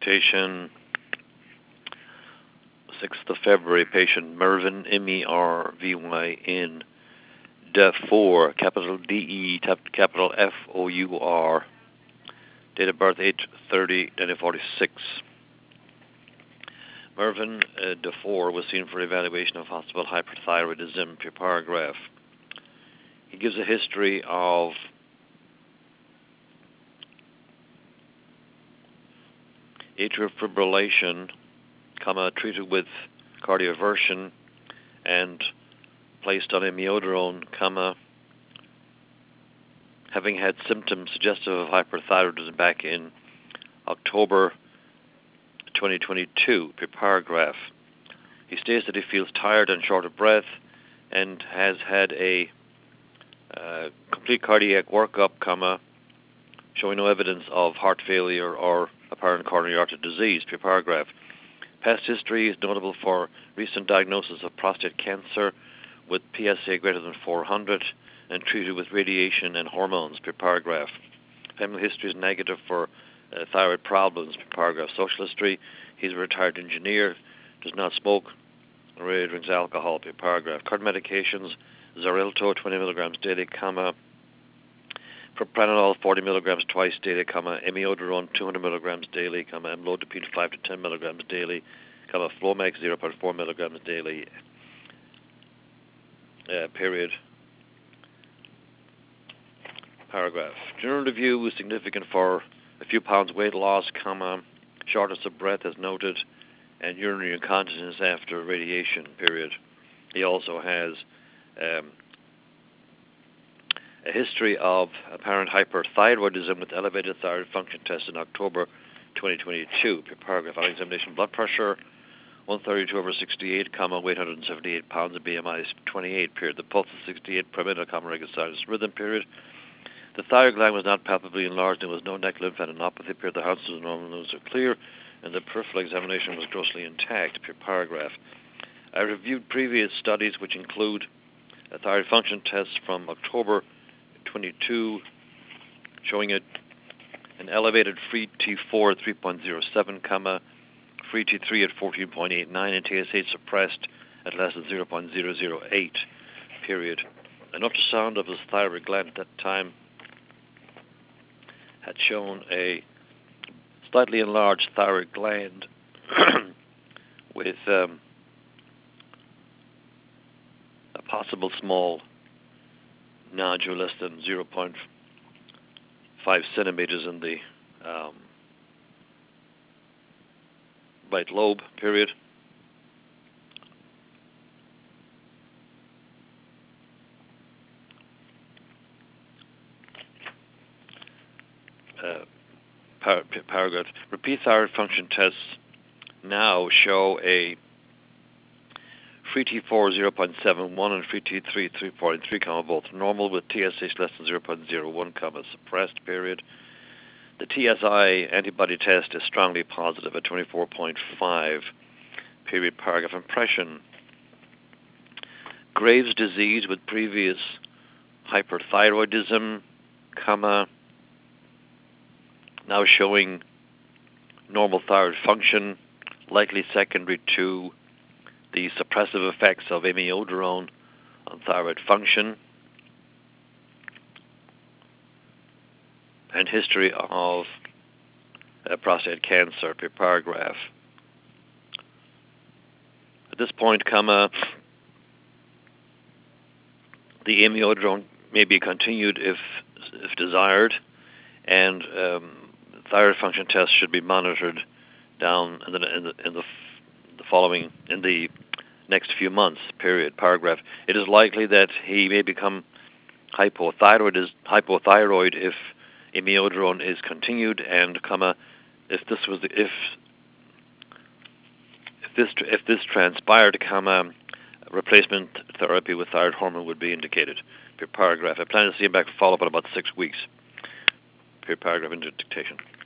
dictation, 6th of February, patient Mervyn, M-E-R-V-Y-N, DEFOUR, capital D-E, capital F-O-U-R, date of birth 8/30/1946. Mervyn DEFOUR was seen for evaluation of possible hyperthyroidism, per paragraph. He gives a history of atrial fibrillation, treated with cardioversion and placed on amiodarone, having had symptoms suggestive of hyperthyroidism back in October 2022, per paragraph. He states that he feels tired and short of breath and has had a complete cardiac workup, showing no evidence of heart failure or apparent coronary artery disease, per paragraph. Past history is notable for recent diagnosis of prostate cancer with PSA greater than 400 and treated with radiation and hormones, per paragraph. Family history is negative for thyroid problems, per paragraph. Social history, he's a retired engineer, does not smoke, or rarely drinks alcohol, per paragraph. Current medications, Xarelto 20 milligrams daily, propranolol 40 milligrams twice daily, amiodarone 200 milligrams daily, amlodipine 5 to 10 milligrams daily, Flomax 0.4 milligrams daily, period. Paragraph. General review is significant for a few pounds weight loss, shortness of breath as noted, and urinary incontinence after radiation, period. He also has a history of apparent hyperthyroidism with elevated thyroid function test in October 2022, per paragraph. On examination, blood pressure 132/68, weight 178 pounds, and BMI is 28, period. The pulse is 68 per minute, regular sinus rhythm, period. The thyroid gland was not palpably enlarged, and there was no neck lymphadenopathy, period. The hearts was normal, nose are clear, and the peripheral examination was grossly intact, per paragraph. I reviewed previous studies which include a thyroid function test from October 22 showing an elevated free T4 at 3.07, free T3 at 14.89, and TSH suppressed at less than 0.008, period. An ultrasound of his thyroid gland at that time had shown a slightly enlarged thyroid gland with a possible small nodule less than 0.5 centimeters in the right lobe, period. Paragraph. Repeat thyroid function tests now show a free T4 0.71 and free T3 3.3, both normal with TSH less than 0.01, suppressed, period. The TSI antibody test is strongly positive at 24.5, period. Paragraph. Impression. Graves' disease with previous hyperthyroidism, now showing normal thyroid function, likely secondary to the suppressive effects of amiodarone on thyroid function, and history of prostate cancer, per paragraph. At this point, the amiodarone may be continued if desired, and thyroid function tests should be monitored down in the next few months, period. Paragraph. It is likely that he may become hypothyroid if amiodarone is continued, and if this transpired, replacement therapy with thyroid hormone would be indicated, per paragraph. I plan to see him back for follow-up in about 6 weeks, per paragraph into dictation.